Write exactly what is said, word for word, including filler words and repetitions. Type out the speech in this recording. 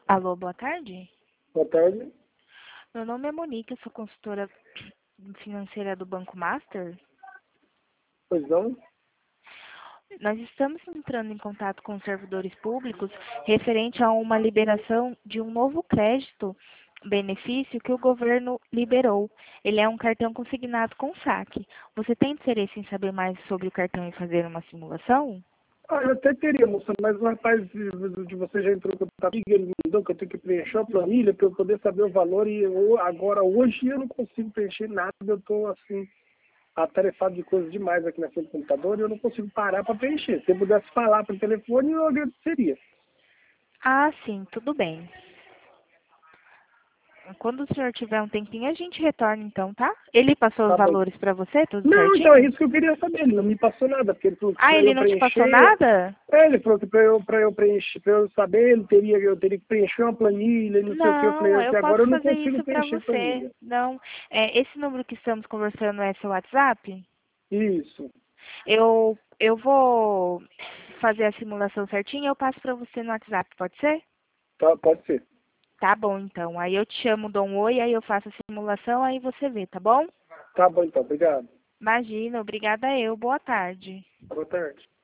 Alô, boa tarde. Boa tarde. Meu nome é Monique, eu sou consultora financeira do Banco Master. Pois não? Nós estamos entrando em contato com os servidores públicos referente a uma liberação de um novo crédito benefício que o governo liberou. Ele é um cartão consignado com saque. Você tem interesse em saber mais sobre o cartão e fazer uma simulação? Ah, eu até teria, moça, mas o rapaz de, de você já entrou em contato comigo, ele me mandou que eu tenho que preencher a planilha para eu poder saber o valor e eu, agora, hoje, eu não consigo preencher nada, eu estou, assim, atarefado de coisas demais aqui na frente do computador e eu não consigo parar para preencher. Se eu pudesse falar por telefone, eu agradeceria. Ah, sim, tudo bem. Quando o senhor tiver um tempinho, a gente retorna então, tá? Ele passou os Tá bom. valores para você, tudo Não, então é certinho? isso que eu queria saber, ele não me passou nada, porque ele falou que Ah, para ele eu não te passou preencher. nada? É, ele falou que para eu, pra eu preencher, para eu saber, ele teria, eu teria que preencher uma planilha e não sei o que. Eu falei, Não, eu até agora posso eu não fazer consigo isso para preencher você. planilha. Não, é, esse número que estamos conversando é seu WhatsApp? Isso. Eu, eu vou fazer a simulação certinha e eu passo para você no WhatsApp, pode ser? Tá, pode ser. Tá bom, então. Aí eu te chamo, dou um oi, aí eu faço a simulação, aí você vê, tá bom? Tá bom então, obrigado. Imagina, obrigada eu. Boa tarde. Boa tarde.